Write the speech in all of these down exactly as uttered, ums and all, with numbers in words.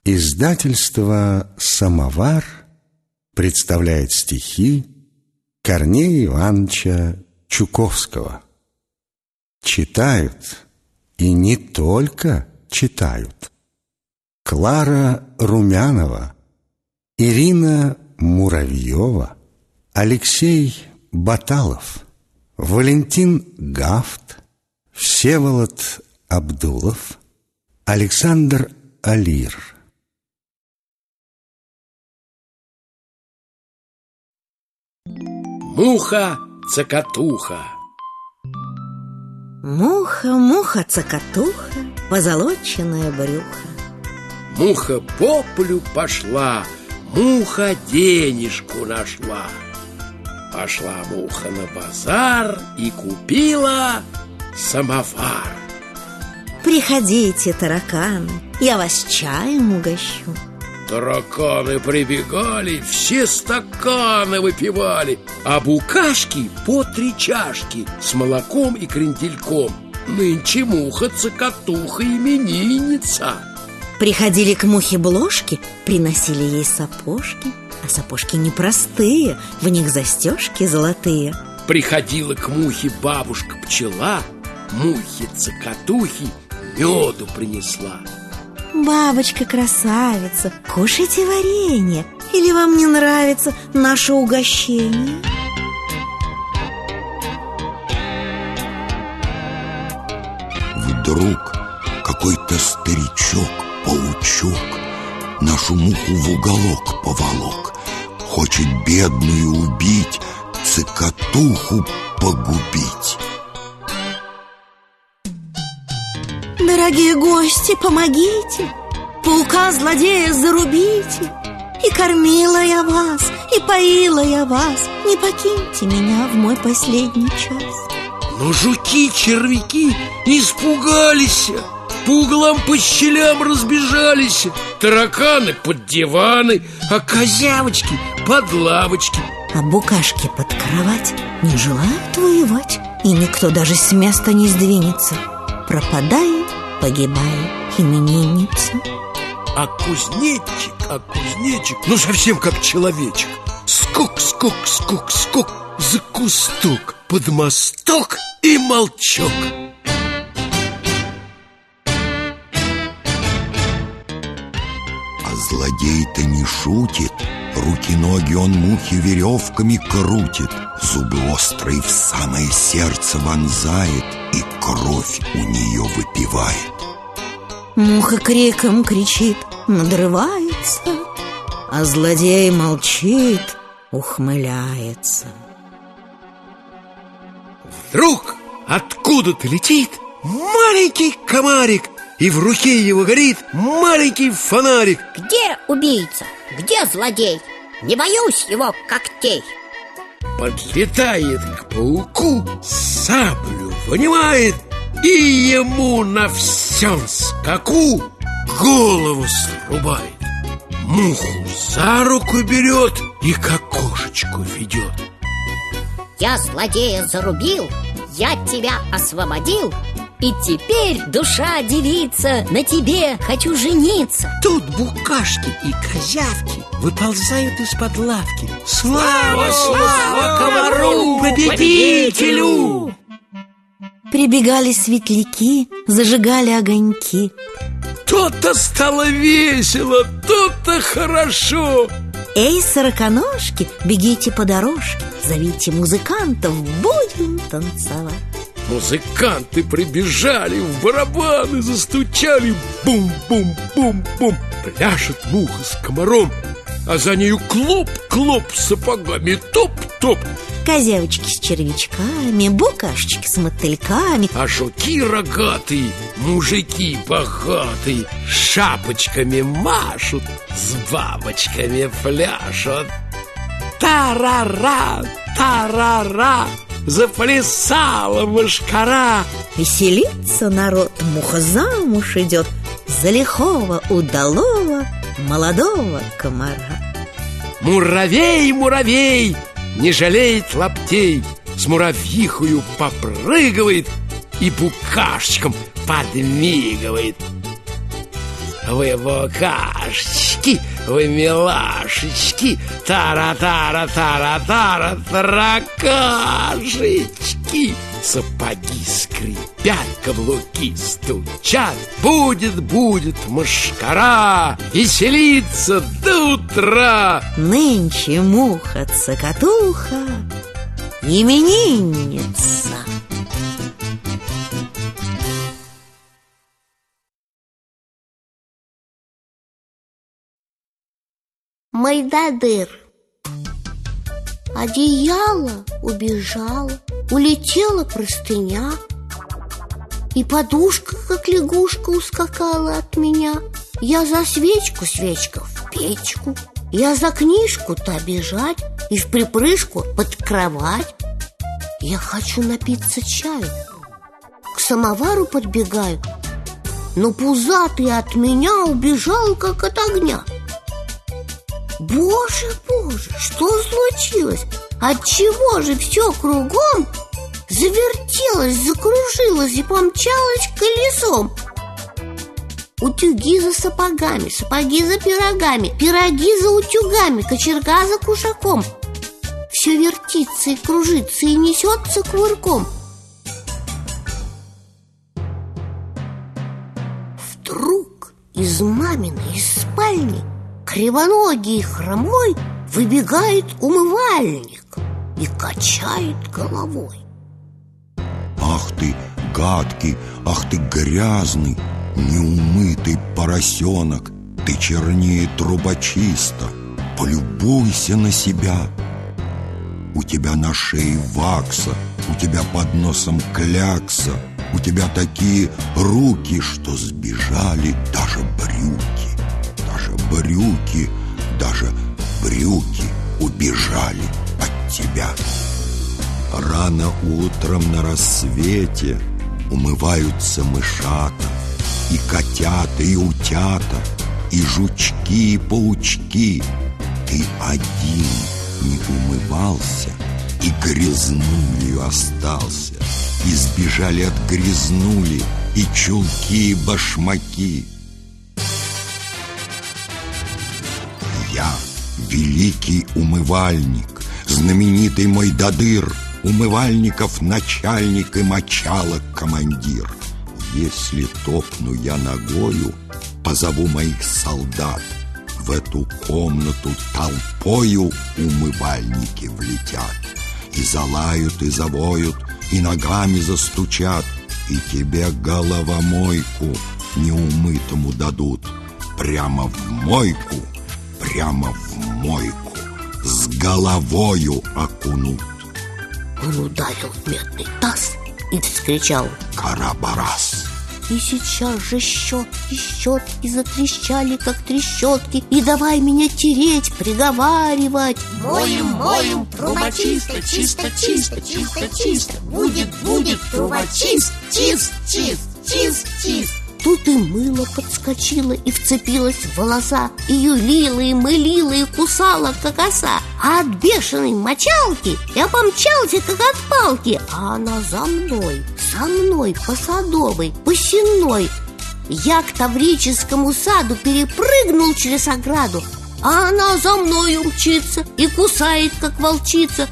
Издательство «Самовар» представляет стихи Корнея Ивановича Чуковского. Читают, и не только читают: Клара Румянова, Ирина Муравьева, Алексей Баталов, Валентин Гафт, Всеволод Абдулов, Александр Алир. Муха-цокотуха. Муха, муха-цокотуха, позолоченное брюхо. Муха по полю пошла, муха денежку нашла. Пошла муха на базар и купила самовар. Приходите, тараканы, я вас чаем угощу. Тараканы прибегали, все стаканы выпивали, а букашки по три чашки с молоком и крендельком. Нынче муха-цокотуха именинница. Приходили к мухе Блошки, приносили ей сапожки. А сапожки непростые, в них застежки золотые. Приходила к мухе бабушка-пчела, мухе-цокотухе меду принесла. Бабочка-красавица, кушайте варенье, или вам не нравится наше угощение? Вдруг какой-то старичок-паучок нашу муху в уголок поволок. Хочет бедную убить, цокотуху погубить. Дорогие гости, помогите, паука-злодея зарубите. И кормила я вас, и поила я вас, не покиньте меня в мой последний час. Но жуки-червяки испугались, по углам, по щелям разбежались. Тараканы под диваны, а козявочки под лавочки, а букашки под кровать не желают воевать, и никто даже с места не сдвинется. Пропадает, погибает именинница. А кузнечик, а кузнечик, ну совсем как человечек. Скок, скок, скок, скок, за кусток, под мосток и молчок. А злодей-то не шутит. Руки-ноги он мухи веревками крутит, зубы острые в самое сердце вонзает и кровь у нее выпивает. Муха криком кричит, надрывается, а злодей молчит, ухмыляется. Вдруг откуда-то летит маленький комарик, и в руке его горит маленький фонарик. Где убийца? Где злодей? Не боюсь его когтей. Подлетает к пауку, саблю вынимает и ему на всем скаку голову срубает. Муху за руку берет и к окошечку ведет. Я злодея зарубил, я тебя освободил, и теперь, душа девица, на тебе хочу жениться. Тут букашки и козявки выползают из-под лавки. Слава, слава комару, победителю! Прибегали светляки, зажигали огоньки. То-то стало весело, то-то хорошо. Эй, сороконожки, бегите по дорожке, зовите музыкантов, будем танцевать. Музыканты прибежали, в барабаны застучали. Бум-бум-бум-бум. Пляшет муха с комаром, а за нею клоп-клоп сапогами, топ-топ. Козявочки с червячками, букашечки с мотыльками, а жуки рогатые, мужики богатые шапочками машут, с бабочками пляшут. Та-ра-ра, та-ра-ра, заплясала мошкара. Веселится народ, муха замуж идет за лихого, удалого, молодого комара. Муравей, муравей, не жалеет лаптей, с муравьихою попрыгивает и букашечкам подмигивает. вы букашечки, вы милашечки, тара-тара-тара-тара, таракашечки. Сапоги скрипят, каблуки стучат, будет, будет мошкара, веселиться до утра. Нынче муха-цокотуха, именинница. Мойдодыр. Одеяло убежало, улетела простыня, и подушка, как лягушка, ускакала от меня. Я за свечку, свечка в печку, я за книжку-то бежать и в припрыжку под кровать. Я хочу напиться чаю, к самовару подбегаю, но пузатый от меня убежал, как от огня. Боже, боже, что случилось? Отчего же все кругом завертелось, закружилось и помчалось колесом? Утюги за сапогами, сапоги за пирогами, пироги за утюгами, кочерга за кушаком. Все вертится и кружится и несется кувырком. Вдруг из маминой из спальни кривоногий и хромой выбегает умывальник и качает головой. Ах ты, гадкий, ах ты грязный, неумытый поросенок, ты чернее трубочиста, полюбуйся на себя. У тебя на шее вакса, у тебя под носом клякса, у тебя такие руки, что сбежали даже брюки. Даже брюки, даже брюки убежали от тебя. Рано утром на рассвете умываются мышата, и котята, и утята, и жучки, и паучки. Ты один не умывался и грязнулью остался, и сбежали от грязнули и чулки, и башмаки. Я великий умывальник, знаменитый Мойдодыр, умывальников начальник и мочалок командир. Если топну я ногою, позову моих солдат. В эту комнату толпою умывальники влетят. И залают, и завоют, и ногами застучат, и тебе головомойку неумытому дадут. Прямо в мойку, прямо в мойку, с головою окунут. Он ударил в медный таз и вскричал: «Карабарас!» И сейчас же щетки, щетки затрещали, как трещотки, и давай меня тереть, приговаривать: моем, моем, труба чисто, чисто, чисто, чисто, чисто. Будет, будет, труба чист, чист, чист, чист, чист. Тут и мыло подскочило и вцепилось в волоса, и юлила, и мылила, и кусала, как оса. А от бешеной мочалки я помчался, как от палки, а она за мной, за мной по Садовой, по Сенной. Я к Таврическому саду перепрыгнул через ограду, а она за мною мчится и кусает, как волчица.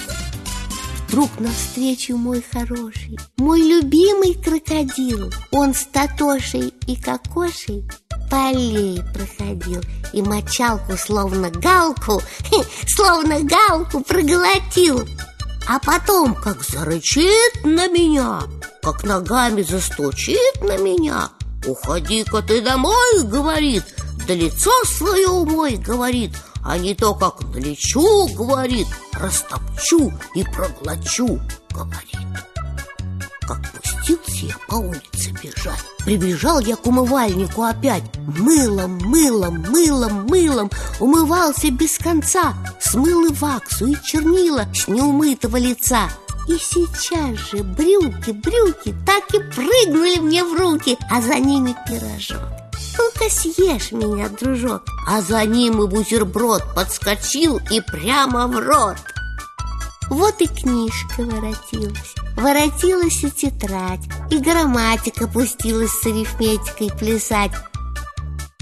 Вдруг навстречу мой хороший, мой любимый крокодил. Он с Татошей и Кокошей по аллее проходил и мочалку, словно галку, словно галку проглотил. А потом, как зарычит на меня, как ногами застучит на меня: «Уходи-ка ты домой», — говорит, «да лицо свое умой», — говорит, «а не то, как налечу», — говорит, «растопчу и проглочу», — говорит. Как пустился я по улице бежать, прибежал я к умывальнику опять. Мылом, мылом, мылом, мылом умывался без конца, смыл и ваксу, и чернила с неумытого лица. И сейчас же брюки, брюки так и прыгнули мне в руки, а за ними пирожок. Ну-ка съешь меня, дружок. А за ним и бутерброд подскочил и прямо в рот. Вот и книжка воротилась, воротилась и тетрадь, и грамматика пустилась с арифметикой плясать.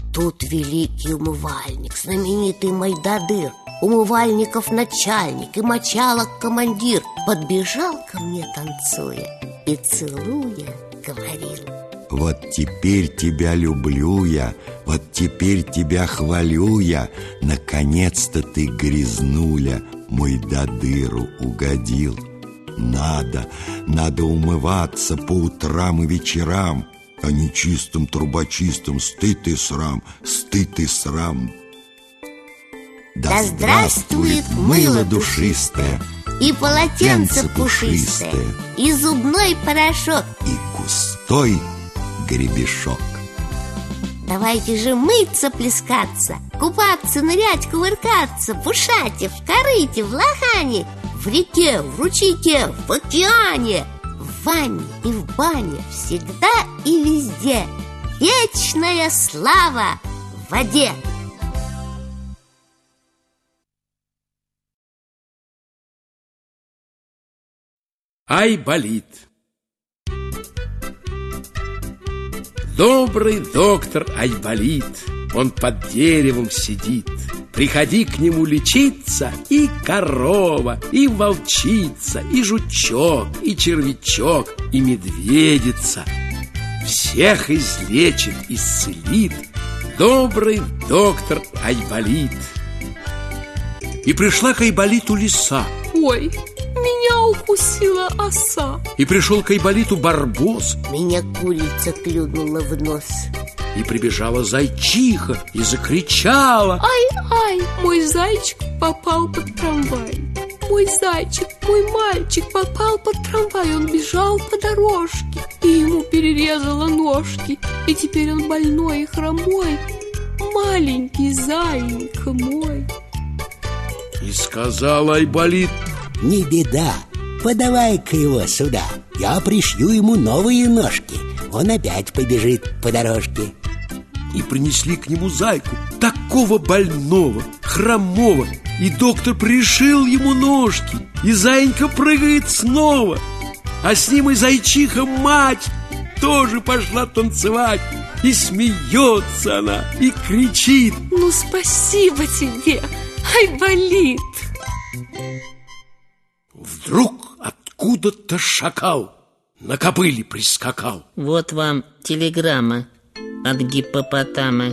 тут великий умывальник, знаменитый Мойдодыр, умывальников начальник и мочалок командир, подбежал ко мне, танцуя, и целуя говорил: вот теперь тебя люблю я, вот теперь тебя хвалю я, наконец-то ты, грязнуля, Мойдодыру угодил. Надо, надо умываться по утрам и вечерам, а не чистым трубочистым, стыд и срам, стыд и срам. Да здравствует мыло душистое, и полотенце пушистое, и зубной порошок, и густой гребешок. Давайте же мыться, плескаться, купаться, нырять, кувыркаться, в ушате, в корыте, в лохане, в реке, в ручейке, в океане, в ванне и в бане, всегда и везде. Вечная слава в воде! Айболит. Добрый доктор Айболит, он под деревом сидит. Приходи к нему лечиться, и корова, и волчица, и жучок, и червячок, и медведица. Всех излечит, исцелит добрый доктор Айболит. И пришла к Айболиту лиса. Ой, меня укусила оса. И пришел к Айболиту барбос. Меня курица клюнула в нос. И прибежала зайчиха и закричала: ай-ай, мой зайчик попал под трамвай. Мой зайчик, мой мальчик попал под трамвай. Он бежал по дорожке, и ему перерезало ножки. И теперь он больной и хромой, маленький зайенька мой. И сказал Айболит: не беда, подавай-ка его сюда, я пришью ему новые ножки. Он опять побежит по дорожке. И принесли к нему зайку, такого больного, хромого. И доктор пришил ему ножки, и зайенька прыгает снова. А с ним и зайчиха-мать тоже пошла танцевать. И смеется она, и кричит: ну спасибо тебе, Айболит. Вдруг откуда-то шакал на кобыле прискакал. Вот вам телеграмма от гиппопотама.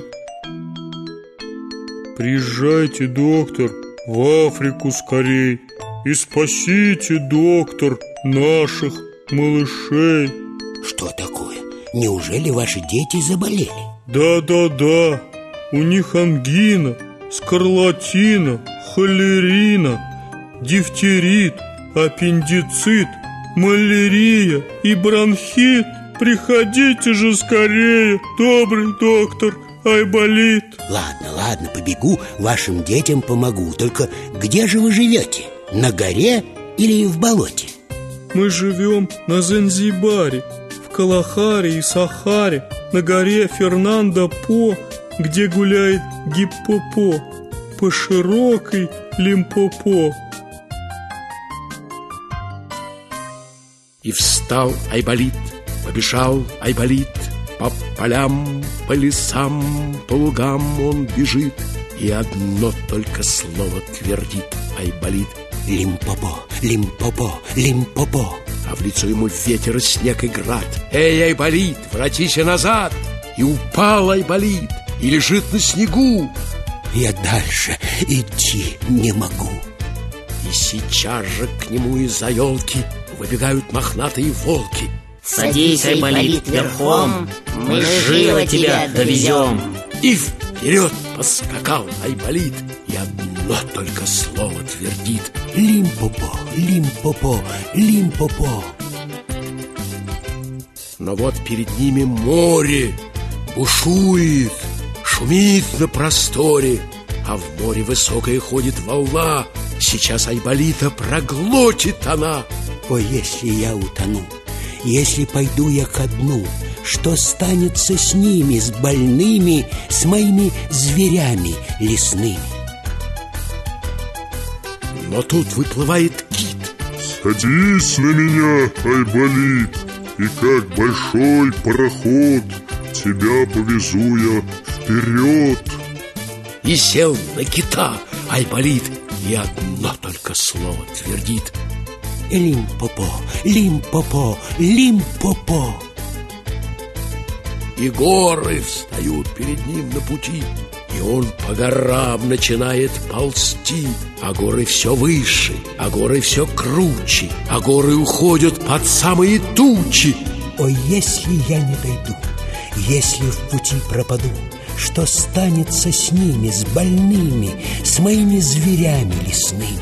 Приезжайте, доктор, в Африку скорей и спасите, доктор, наших малышей. Что такое? Неужели ваши дети заболели? Да-да-да, у них ангина, скарлатина, холерина, дифтерит, аппендицит, малярия и бронхит. Приходите же скорее, добрый доктор Айболит. Ладно, ладно, побегу, вашим детям помогу. Только где же вы живете? На горе или в болоте? Мы живем на Занзибаре, в Калахаре и Сахаре, на горе Фернандо-По, где гуляет гиппопо, по широкой Лимпопо. И встал Айболит, побежал Айболит, по полям, по лесам, по лугам он бежит, и одно только слово твердит Айболит: Лимпопо, Лимпопо, Лимпопо. А в лицо ему ветер, снег и град. Эй, Айболит, воротися назад! И упал Айболит, и лежит на снегу. Я дальше идти не могу. И сейчас же к нему из-за елки выбегают мохнатые волки. Садись, Айболит, верхом, мы живо тебя довезем. И вперед поскакал Айболит, и одно только слово твердит: Лимпопо, Лимпопо, Лимпопо. Но вот перед ними море бушует, шумит на просторе, а в море высокая ходит волна. Сейчас Айболита проглотит она. Ой, если я утону, если пойду я ко дну, что станется с ними, с больными, с моими зверями лесными? Но тут выплывает кит. Садись на меня, Айболит, и как большой пароход тебя повезу я вперед. И сел на кита Айболит, и одно только слово твердит: Лимпопо, Лимпопо, Лимпопо. И горы встают перед ним на пути, и он по горам начинает ползти. А горы все выше, а горы все круче, а горы уходят под самые тучи. Ой, если я не дойду, если в пути пропаду, что станется с ними, с больными, с моими зверями лесными?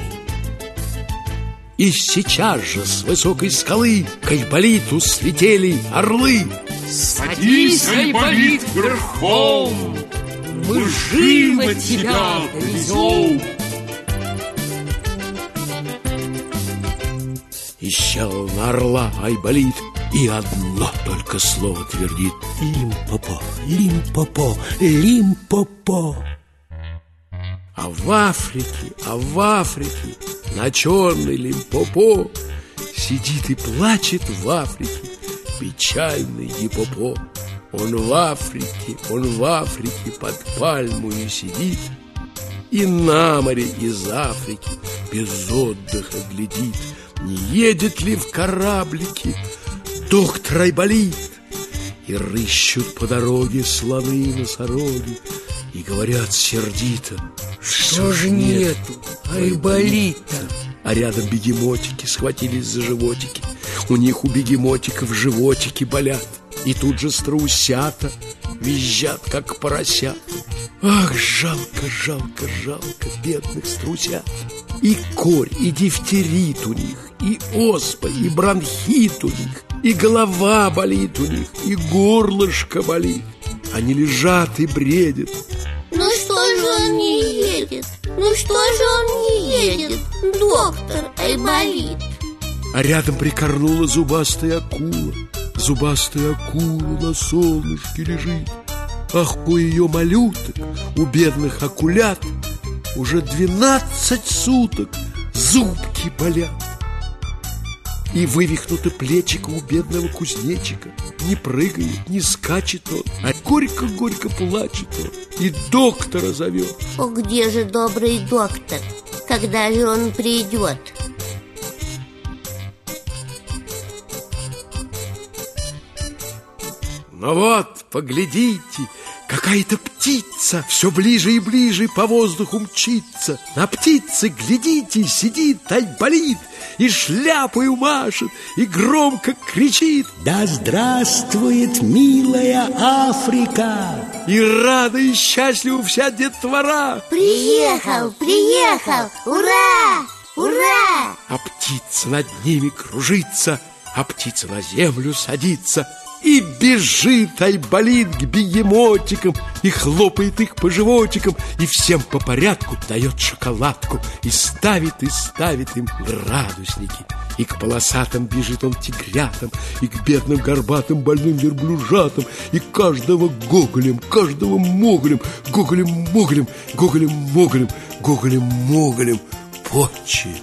И сейчас же с высокой скалы к Айболиту слетели орлы. Садись, Айболит, верхом, мы живо тебя довезем. И сел на орла Айболит, и одно только слово твердит: Лимпопо, Лимпопо, Лимпопо. А в Африке, а в Африке на черный Лимпопо сидит и плачет в Африке печальный Гиппопо. Он в Африке, он в Африке под пальмою сидит, и на море из Африки без отдыха глядит, не едет ли в кораблике доктор Айболит. И рыщут по дороге слоны носороги, и говорят сердито: что же нету Айболита? А рядом бегемотики схватились за животики. У них у бегемотиков животики болят, и тут же страусята визжат, как поросята. Ах, жалко, жалко, жалко бедных страусят. И корь, и дифтерит у них, и оспа, и бронхит у них, и голова болит у них, и горлышко болит. Они лежат и бредят. Ну что же он не едет? Ну что же он не едет, доктор Айболит? А рядом прикорнула зубастая акула. Зубастая акула на солнышке лежит. Ах, у ее малюток, у бедных акулят уже двенадцать суток зубки болят. И вывихнуты плечико у бедного кузнечика. Не прыгает, не скачет он, а горько-горько плачет он, и доктора зовет. О, где же добрый доктор? Когда же он придет? Ну вот, поглядите, какая-то птица все ближе и ближе по воздуху мчится. На птице, глядите, сидит Айболит и шляпою машет, и громко кричит: да здравствует милая Африка! И рада и счастлива вся детвора. Приехал, приехал, ура, ура! А птица над ними кружится, а птица на землю садится. И бежит Айболит к бегемотикам, и хлопает их по животикам, и всем по порядку дает шоколадку, и ставит, и ставит им градусники. И к полосатым бежит он тигрятам, и к бедным горбатым больным верблюжатам, и каждого гоголем, каждого моголем, гоголем-моголем, гоголем-моголем, гоголем-моголем почет.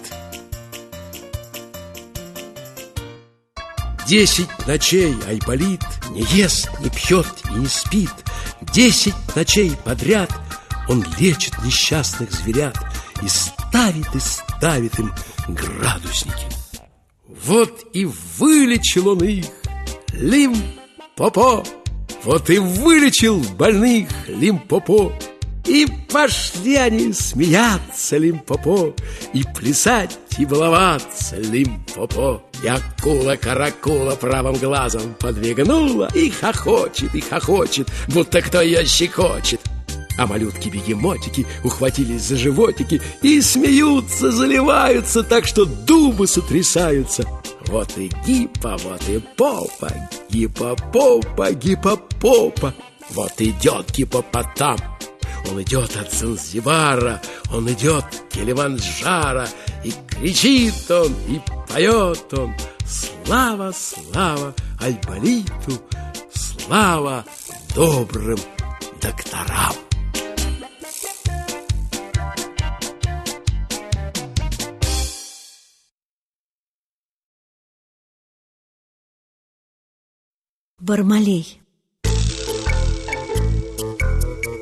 Десять ночей Айболит не ест, не пьет и не спит. Десять ночей подряд он лечит несчастных зверят и ставит, и ставит им градусники. Вот и вылечил он их, Лимпопо. Вот и вылечил больных Лимпопо. И пошли они смеяться, Лимпопо, и плясать, и баловаться, Лимпопо. И акула-каракула правым глазом подмигнула, и хохочет, и хохочет, будто кто ее щекочет. А малютки-бегемотики ухватились за животики и смеются, заливаются так, что дубы сотрясаются. Вот и гиппо, вот и попа, гиппопопа, гиппопопа. Вот идет гиппопотам. Он идет от Занзибара, он идет к Килиманджаро, и кричит он, и поет он: слава, слава Айболиту, слава добрым докторам. Бармалей.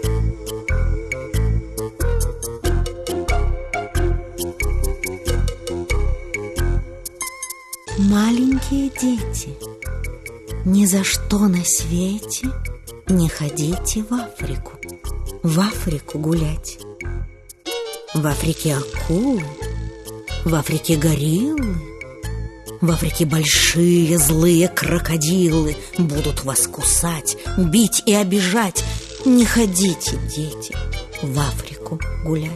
Маленькие дети, ни за что на свете не ходите в Африку, в Африку гулять. В Африке акулы, в Африке гориллы, в Африке большие злые крокодилы будут вас кусать, бить и обижать. Не ходите, дети, в Африку гулять.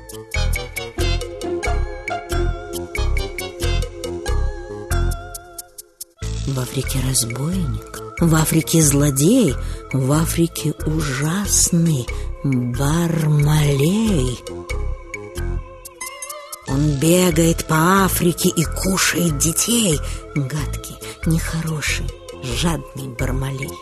В Африке разбойник, в Африке злодей, в Африке ужасный Бармалей. Он бегает по Африке и кушает детей. Гадкий, нехороший, жадный Бармалей.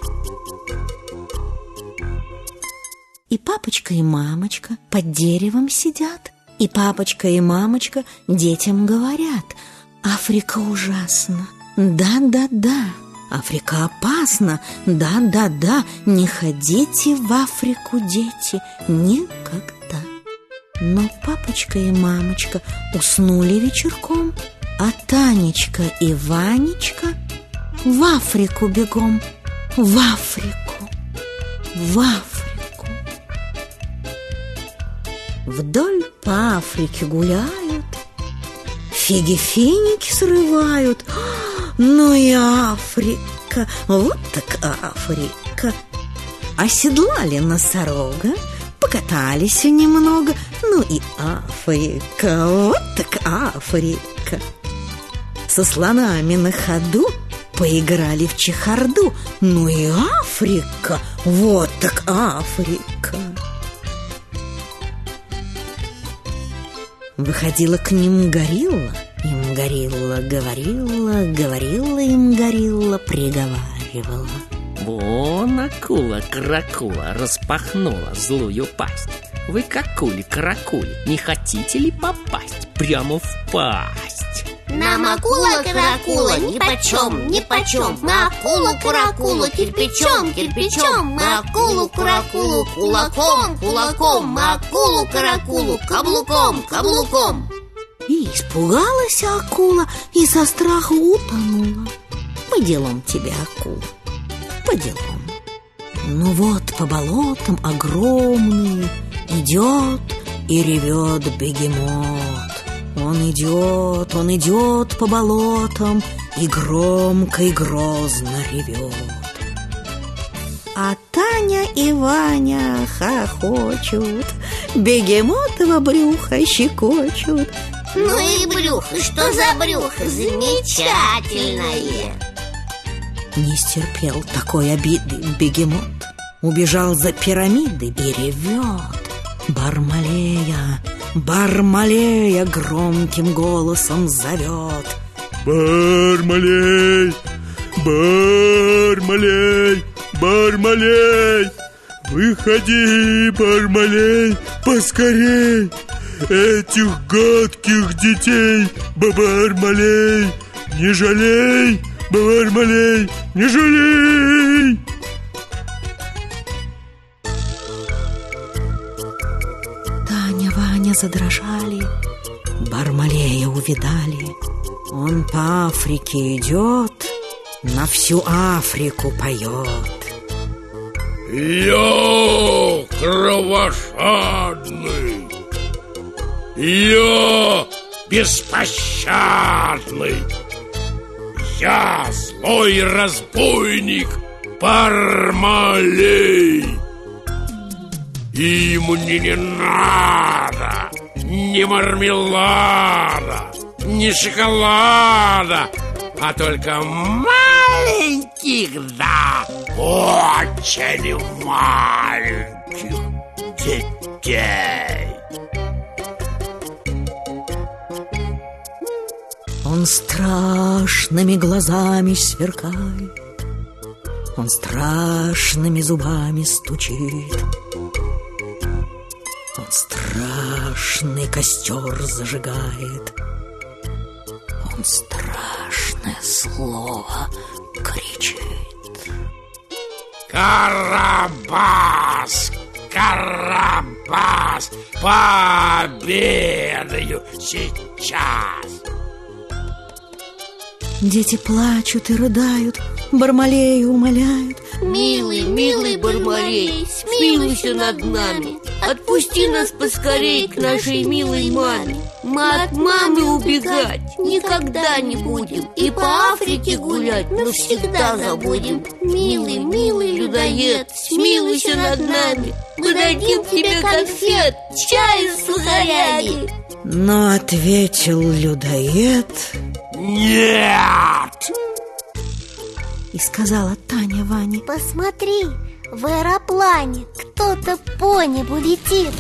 И папочка, и мамочка под деревом сидят, и папочка, и мамочка детям говорят: Африка ужасна, да-да-да, Африка опасна, да-да-да, не ходите в Африку, дети, никогда. Но папочка и мамочка уснули вечерком, а Танечка и Ванечка в Африку бегом, в Африку, в Африку. Вдоль по Африке гуляют, фиги-финики срывают. Ну и Африка, вот так Африка. Оседлали носорога, покатались немного. Ну и Африка, вот так Африка. Со слонами на ходу поиграли в чехарду. Ну и Африка, вот так Африка. Выходила к ним горилла, им горилла говорила, говорила им горилла, приговаривала: вон акула-каракула распахнула злую пасть. Вы к акуле-каракуле не хотите ли попасть прямо в пасть? Нам акула-каракула нипочем, нипочем. Мы акулу-каракулу кирпичом, кирпичом. Мы акулу-каракулу кулаком, кулаком. Мы акулу-каракулу каблуком, каблуком. И испугалась акула, и со страху утонула. По делам тебе, акула, по делам. Ну вот по болотам огромные идет и ревет бегемот. Он идет, он идет по болотам и громко и грозно ревет. А Таня и Ваня хохочут, бегемотово брюхо щекочут. Ну и брюхо, что за брюхо замечательное! Не стерпел такой обиды бегемот, убежал за пирамиды и ревет. Бармалея, Бармалея громким голосом зовет. Бармалей, Бармалей, Бармалей, выходи, Бармалей, поскорей. Этих гадких детей, Бармалей, не жалей, Бармалей, не жалей. Таня, Ваня задрожали, Бармалея увидали. Он по Африке идет, на всю Африку поет. Я кровожадный, я беспощадный, я злой разбойник Бармалей. И мне не надо ни мармелада, ни шоколада, а только маленьких, да, очень маленьких детей. Он страшными глазами сверкает, он страшными зубами стучит, он страшный костер зажигает, он страшное слово кричит. Карабас, Карабас, пообедаю сейчас. Дети плачут и рыдают, Бармалея умоляют: милый, милый Бармалей, смилуйся над нами, отпусти нас поскорей к нашей милой маме. Мы от мамы убегать никогда не будем, и по Африке гулять навсегда забудем. Милый, милый людоед, смилуйся над нами, мы дадим тебе конфет, чаю с сухарями. Но ответил людоед: нет! И сказала Таня Ване: посмотри, в аэроплане кто-то по небу летит.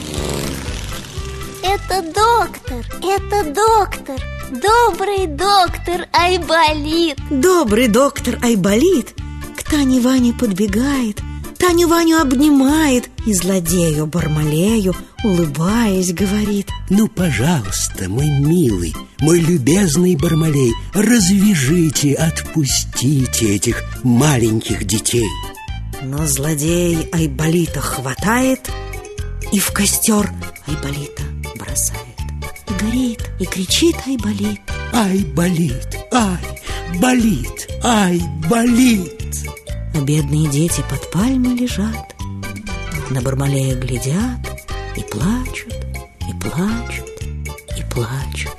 Это доктор, это доктор, добрый доктор Айболит. Добрый доктор Айболит к Тане Ване подбегает, Таню Ваню обнимает и злодею Бармалею, улыбаясь, говорит: ну, пожалуйста, мой милый, мой любезный Бармалей, развяжите, отпустите этих маленьких детей. Но злодей Айболита хватает и в костер Айболита бросает. И горит, и кричит Айболит: ай, болит, ай, болит, ай, болит. А бедные дети под пальмой лежат, на Бармалея глядят и плачут, и плачут, и плачут.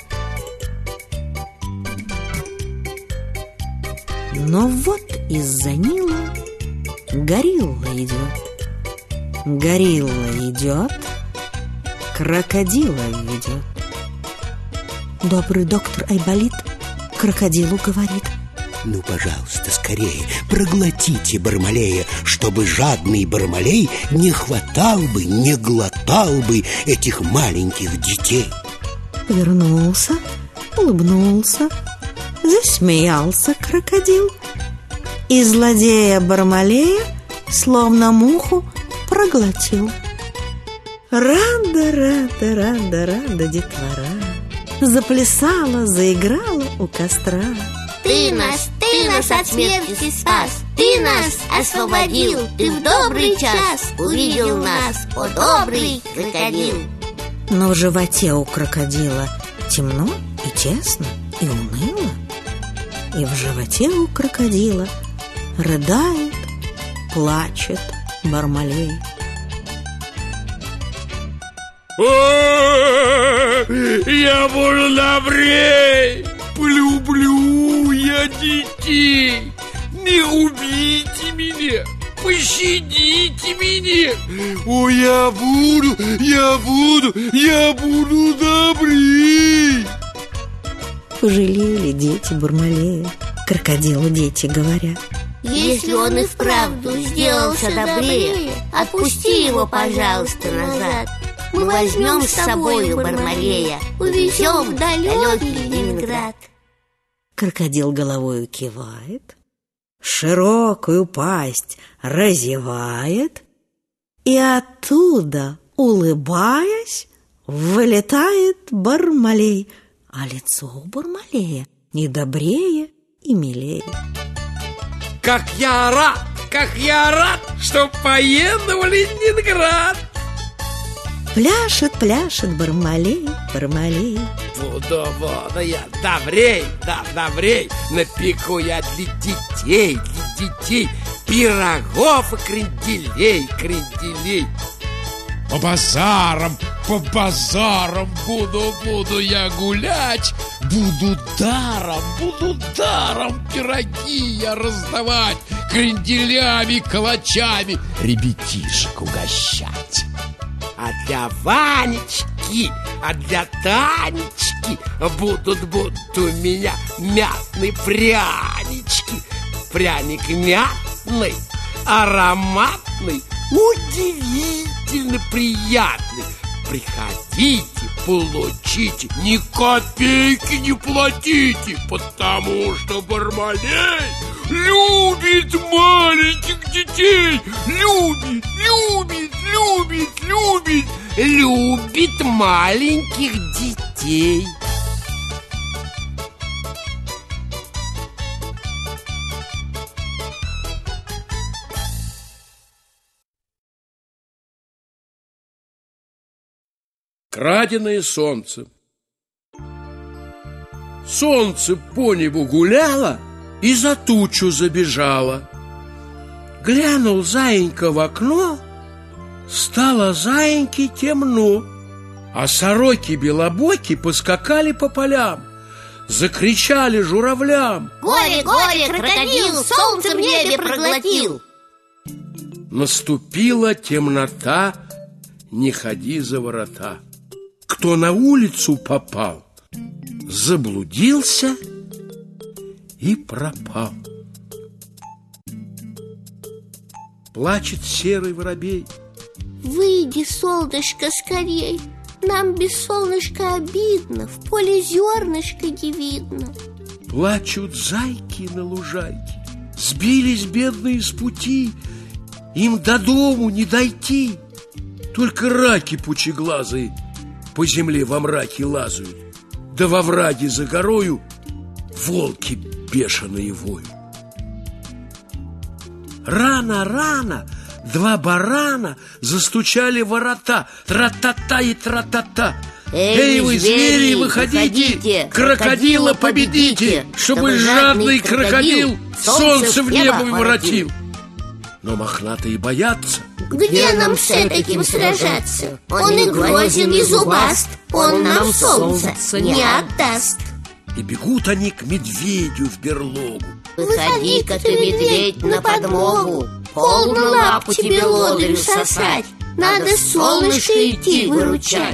Но вот из-за Нила горилла идет. Горилла идет, крокодила ведет. Добрый доктор Айболит крокодилу говорит: ну, пожалуйста, скорее проглотите Бармалея, чтобы жадный Бармалей не хватал бы, не глотал бы этих маленьких детей. Повернулся, улыбнулся, засмеялся крокодил, и злодея Бармалея словно муху проглотил. Рада, рада, рада, рада детвора заплясала, заиграла у костра. Ты нас, ты нас от смерти спас, ты нас освободил, ты в добрый час увидел нас, о добрый крокодил. Но в животе у крокодила темно и тесно, и уныло. И в животе у крокодила рыдает, плачет Бармалей. О, я буду добрей, полюблю я детей. Не убейте меня, пощадите меня. О, я буду, я буду, я буду добрей. Пожалели дети Бармалея, крокодилу дети говорят: если он и вправду сделался добрее, отпусти его, пожалуйста, назад. Мы возьмем с собою Бармалея, увезем в далекий Ленинград. Крокодил головою кивает, широкую пасть разевает, и оттуда, улыбаясь, вылетает Бармалей, а лицо у Бармалея не добрее и милее. Как я рад, как я рад, что поеду в Ленинград. Пляшет, пляшет Бармалей, Бармалей. Буду, буду я добрей, да, добрей. Напеку я для детей, для детей пирогов и кренделей, кренделей. По базарам, по базарам буду, буду я гулять. Буду даром, буду даром пироги я раздавать, кренделями, калачами ребятишек угощать. А для Ванечки, а для Танечки будут, будут у меня мятные прянички. Пряник мятный, ароматный, удивительно приятный. Приходите, получите, ни копейки не платите, потому что Бармалей любит маленьких детей, любит, любит, любит, любит, любит маленьких детей. Краденое солнце. солнце по небу гуляло и за тучу забежало. Глянул заинька в окно, стало заиньке темно, а сороки-белобоки поскакали по полям, закричали журавлям: горе, горе, крокодил, солнце в небе проглотил. Наступила темнота, не ходи за ворота. Кто на улицу попал, заблудился и пропал. Плачет серый воробей: выйди, солнышко, скорей, нам без солнышка обидно, в поле зернышка не видно. Плачут зайки на лужайке, сбились бедные с пути, им до дому не дойти. Только раки пучеглазые по земле во мраке лазают, да во враге за горою волки бешеные воют. Рано-рано два барана застучали ворота, тра-та-та и тра-та-та. Эй, Эй, вы, звери, выходите, выходите, крокодила победите, чтобы жадный крокодил солнце в небо воротил. Но мохнатые боятся. Где нам с этим сражаться? Он и грозен, и зубаст, он нам солнце не отдаст. И бегут они к медведю в берлогу. Выходи-ка ты, медведь, на подмогу, полную лапу тебе лодырю сосать, надо солнышко идти выручать.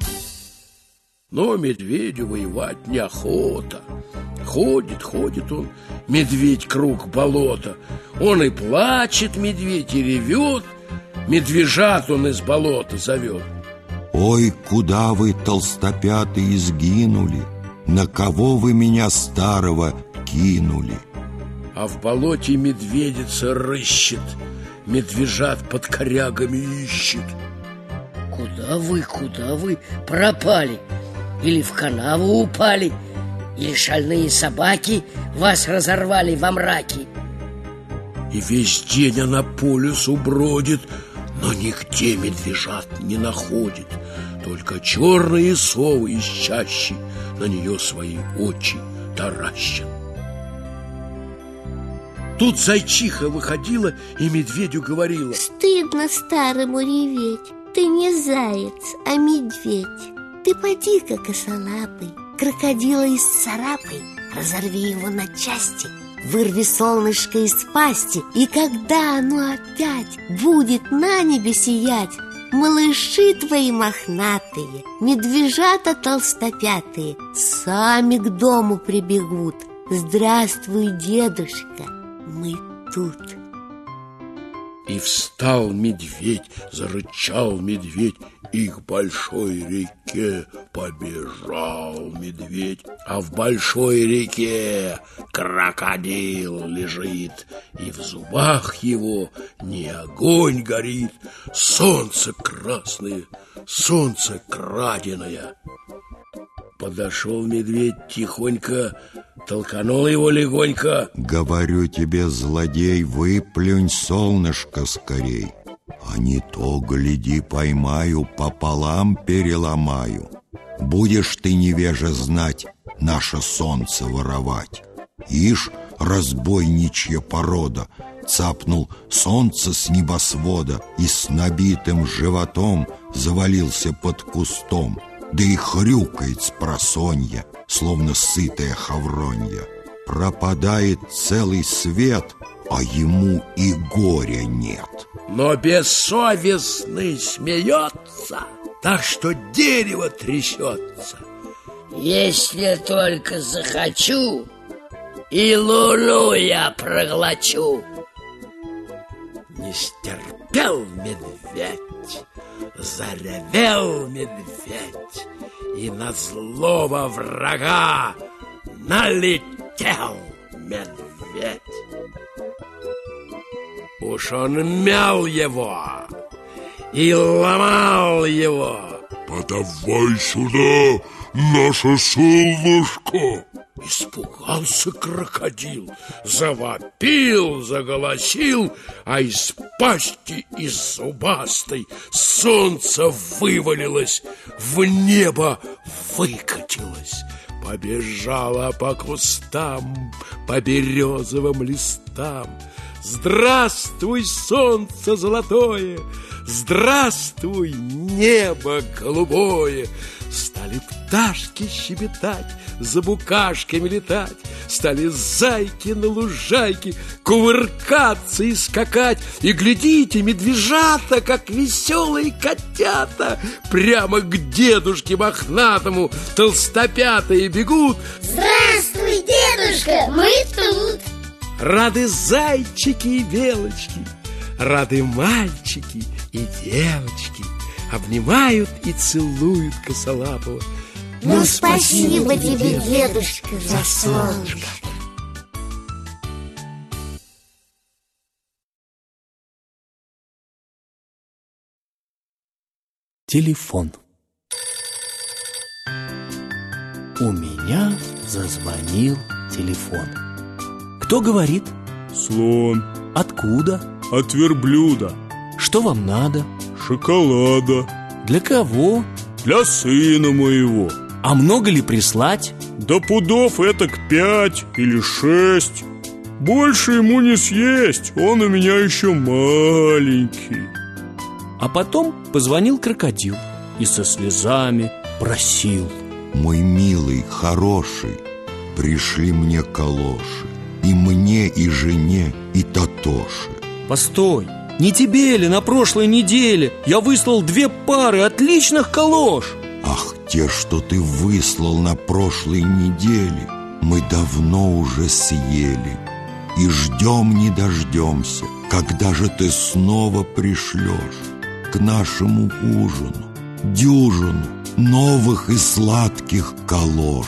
Но медведю воевать неохота. Ходит, ходит он, медведь, круг болота. Он и плачет, медведь, и ревет, медвежат он из болота зовет. Ой, куда вы, толстопятые, сгинули? На кого вы меня старого кинули? А в болоте медведица рыщет, медвежат под корягами ищет. Куда вы, куда вы пропали? Или в канаву упали? Или шальные собаки вас разорвали во мраке? И весь день она по лесу бродит, но нигде медвежат не находит. Только черные совы из чащи на нее свои очи таращат. Тут зайчиха выходила и медведю говорила: стыдно старому реветь, ты не заяц, а медведь. Ты поди-ка, косолапый, крокодила исцарапай, разорви его на части, вырви солнышко из пасти, и когда оно опять будет на небе сиять, малыши твои мохнатые, медвежата толстопятые сами к дому прибегут. Здравствуй, дедушка, мы тут. И встал медведь, зарычал медведь, и к большой реке побежал медведь. А в большой реке крокодил лежит, и в зубах его не огонь горит, солнце красное, солнце краденое. Подошел медведь тихонько, толканул его легонько. Говорю тебе, злодей, выплюнь солнышко скорей, а не то, гляди, поймаю, пополам переломаю. Будешь ты, невежа, знать, наше солнце воровать. Ишь, разбойничья порода, цапнул солнце с небосвода и с набитым животом завалился под кустом. Да и хрюкает спросонья, словно сытая хавронья. Пропадает целый свет, а ему и горя нет. Но бессовестный смеется, так что дерево трясется. Если только захочу, и луну я проглочу. Не стерпел медведь, заревел медведь, и на злого врага налетел медведь. Уж он мял его и ломал его. Подавай сюда наше солнышко. Испугался крокодил, завопил, заголосил, а из пасти, из зубастой, солнце вывалилось, в небо выкатилось, побежала по кустам, по березовым листам. Здравствуй, солнце золотое! Здравствуй, небо голубое! Стали пташки щебетать, за букашками летать, стали зайки на лужайке кувыркаться и скакать. И глядите, медвежата, как веселые котята, прямо к дедушке мохнатому толстопятые бегут. Здравствуй, дедушка, мы тут. Рады зайчики и белочки, рады мальчики и девочки, обнимают и целуют косолапого. Ну, ну спасибо, спасибо тебе, дедушка, за солнышко. Телефон. У меня зазвонил телефон. Кто говорит? Слон. Откуда? От верблюда. Что вам надо? Шоколада. Для кого? Для сына моего. А много ли прислать? Да пудов этак пять или шесть. Больше ему не съесть, он у меня еще маленький. А потом позвонил крокодил и со слезами просил: мой милый, хороший, пришли мне калоши. И мне, и жене, и Татоше. Постой, не тебе ли на прошлой неделе я выслал две пары отличных калош? Ах, те, что ты выслал на прошлой неделе, мы давно уже съели. И ждем не дождемся, когда же ты снова пришлешь к нашему ужину дюжину новых и сладких калош.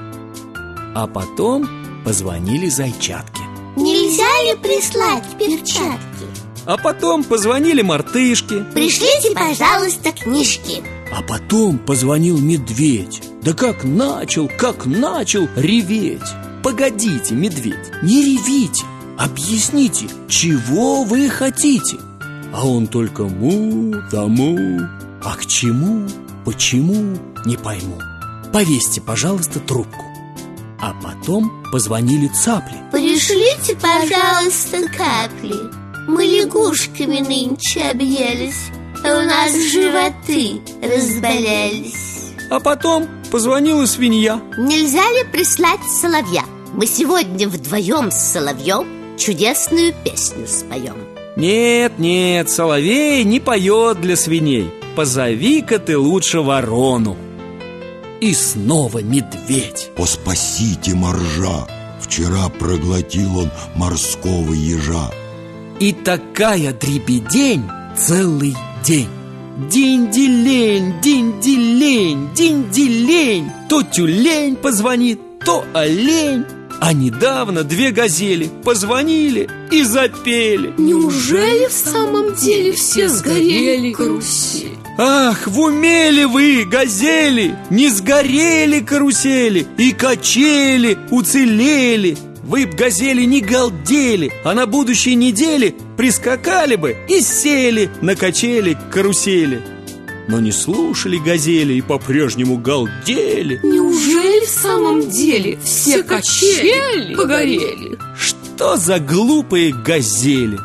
А потом позвонили зайчатки. Нельзя ли прислать перчатки? А потом позвонили мартышки. Пришлите, пожалуйста, книжки. А потом позвонил медведь. Да как начал, как начал реветь. Погодите, медведь, не ревите. Объясните, чего вы хотите? А он только му да му. А к чему, почему, не пойму. Повесьте, пожалуйста, трубку. А потом позвонили цапли. Пришлите, пожалуйста, капли. Мы лягушками нынче объелись, а у нас животы разболелись. А потом позвонила свинья. Нельзя ли прислать соловья? Мы сегодня вдвоем с соловьем чудесную песню споем. Нет, нет, соловей не поет для свиней. Позови-ка ты лучше ворону. И снова медведь. О, спасите, моржа! Вчера проглотил он морского ежа. И такая дребедень целый день. Динь-ди-лень, динь-ди-лень, динь-ди-лень. То тюлень позвонит, то олень. А недавно две газели позвонили и запели. Неужели в самом деле все сгорели, карусель? Ах, в уме ли вы, газели? Не сгорели карусели, и качели уцелели. Вы б, газели, не галдели, а на будущей неделе прискакали бы и сели на качели карусели. Но не слушали газели и по-прежнему галдели. Неужели в самом деле все качели погорели? Что за глупые газели?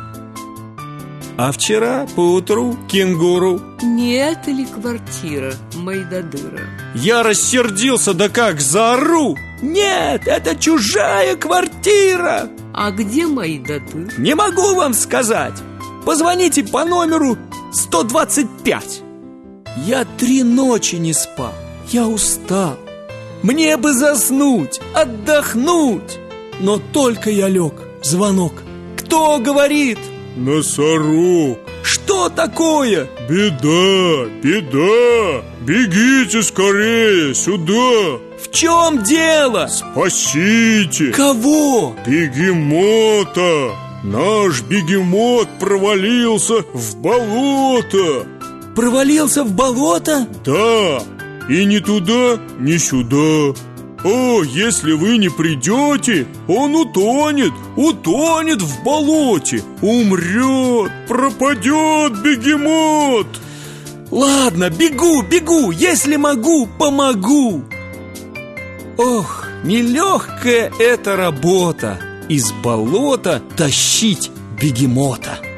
А вчера поутру кенгуру. Не это ли квартира Майдадыра? Я рассердился, да как заору. Нет, это чужая квартира. А где Майдадыр? Не могу вам сказать. Позвоните по номеру сто двадцать пять. Я три ночи не спал. Я устал. Мне бы заснуть, отдохнуть. Но только я лег, звонок. Кто говорит? Носорог. Что такое? Беда, беда. Бегите скорее сюда. В чем дело? Спасите. Кого? Бегемота. Наш бегемот провалился в болото. Провалился в болото? Да. И ни туда, ни сюда. О, если вы не придете, он утонет, утонет в болоте, умрет, пропадет бегемот. Ладно, бегу, бегу, если могу, помогу. Ох, нелегкая эта работа — из болота тащить бегемота.